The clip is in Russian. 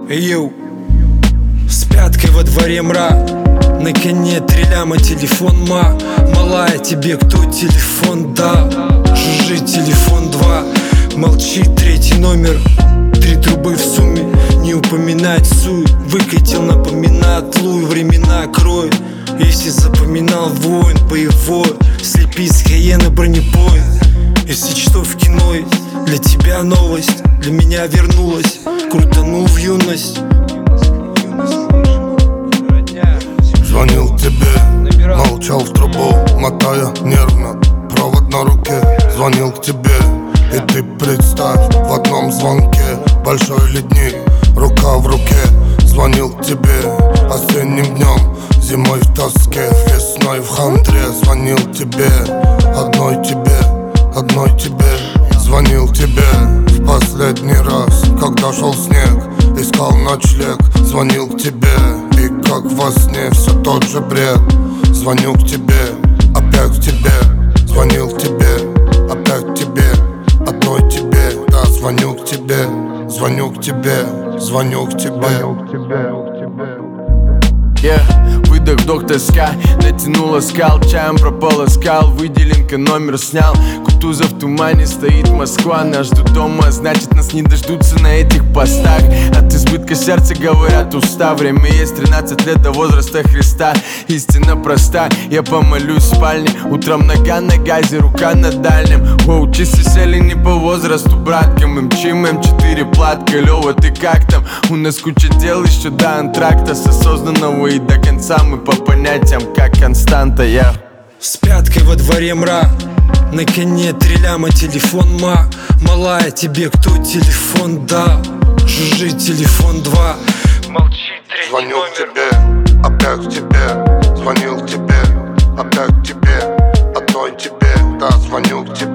Йоу, с пяткой во дворе мра, на коне 3 ляма, телефон малая, тебе кто телефон дал? Жужжит телефон 2, молчит 3-й номер, 3 трубы в сумме, не упоминать суй. Выкатил, напоминает луй, времена кроет. Если запоминал воин боевой, слепи с Каена бронепоезд. Если что в кино, для тебя новость, для меня вернулась, крутанул в юность. Звонил тебе, молчал в трубу, мотая нервно провод на руке. Звонил к тебе, и ты представь, в одном звонке большой ледник, рука в руке. Звонил к тебе осенним днем, зимой в тоске, весной в хандре. Звонил тебе, одной тебе, одной тебе. Звонил тебе в последний раз, когда шел снег, искал ночлег. Звонил к тебе, и как во сне все тот же бред. Звоню к тебе, опять к тебе. Звонил к тебе, опять к тебе, одной тебе. Да, звоню к тебе, звоню к тебе, звоню к тебе. Выдох, вдох, тоска, натянула скал, чаем прополоскал, выделенка номер снял. Кутузов в тумане, стоит Москва, нас ждут дома, значит нас не дождутся на этих постах. От избытка сердца говорят уста, время есть 13 лет до возраста Христа. Истина проста, я помолюсь в спальне, утром нога на газе, рука на дальнем. Воу, часы сели не по возрасту, братка, мы мчим М4 платка. Лёва, ты как там? У нас куча дел еще до антракта, с осознанного и до конца мы по понятиям как константа. С пяткой во дворе мра, на коне 3 ляма, телефон малая, тебе кто телефон дал? Жужжит телефон 2, молчит 3-й Звоню номер. к тебе, опять к тебе. Звонил к тебе, опять к тебе, одной тебе. Да, звоню к тебе.